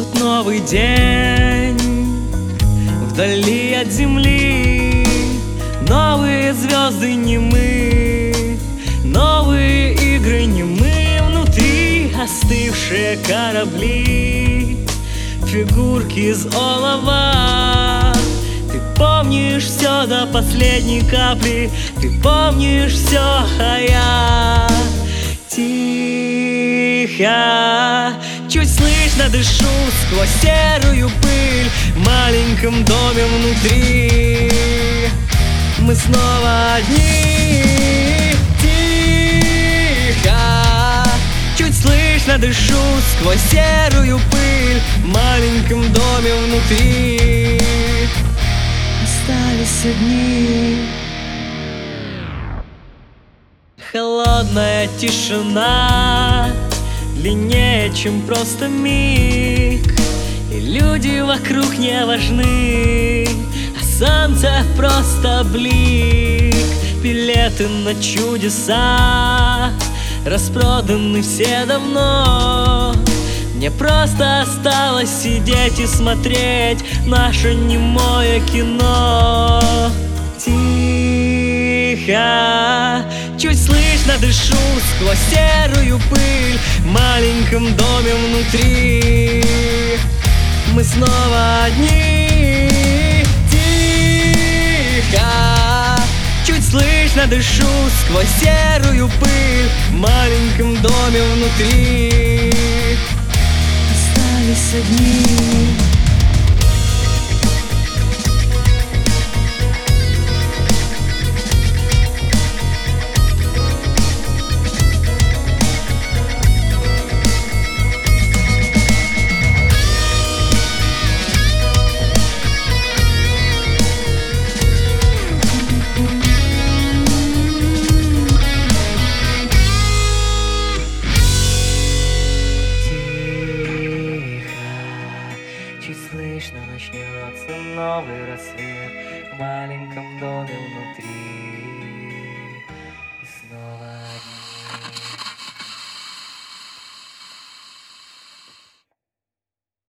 Вот новый день вдали от земли, новые звезды не мы, новые игры не мы, внутри остывшие корабли, фигурки из олова. Ты помнишь все до последней капли, ты помнишь все, а я тихо, чуть слышно дышу сквозь серую пыль в маленьком доме внутри. Мы снова одни, тихо, чуть слышно дышу сквозь серую пыль в маленьком доме внутри. Остались одни. Холодная тишина длиннее, чем просто миг, и люди вокруг не важны, а солнце просто блик. Билеты на чудеса распроданы все давно. Мне просто осталось сидеть и смотреть наше немое кино. Тихо, чуть слышно дышу сквозь серую пыль в маленьком доме внутри. Мы снова одни, тихо, чуть слышно дышу сквозь серую пыль в маленьком доме внутри. Остались одни. Чуть слышно начнется новый рассвет в маленьком доме внутри.